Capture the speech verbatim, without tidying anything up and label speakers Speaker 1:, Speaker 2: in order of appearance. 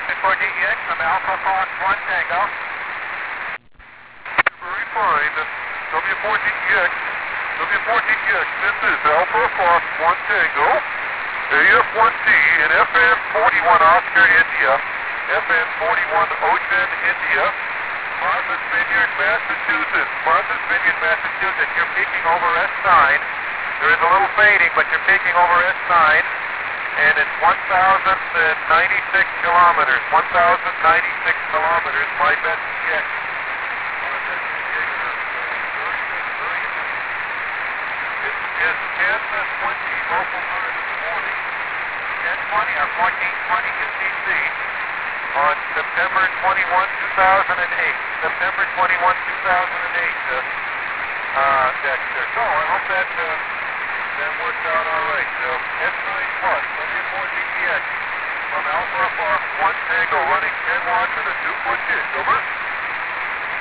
Speaker 1: four D E X from Alpha Fox one Tango.
Speaker 2: Very fine. W four D E X. W four D E X, this is Alpha Fox one Tango. A F one T in F N forty-one Oscar, India. F N forty-one Ocean, India. Martha's Vineyard, Massachusetts. Martha's Vineyard, Massachusetts. You're peaking over S nine. There is a little fading, but you're peaking over S nine. And it's one thousand ninety-six kilometers. one thousand ninety-six kilometers, my best check. It is ten twenty local time in the morning.
Speaker 1: ten twenty or fourteen twenty U T C.
Speaker 2: On September twenty-first, two thousand eight. September twenty-first, two thousand eight, uh, uh, Dexter. So I hope that, uh, that worked out all right. Uh, S nine plus, W four D E X from Alpha Fox one Tango running ten watts and a two foot dish. Over.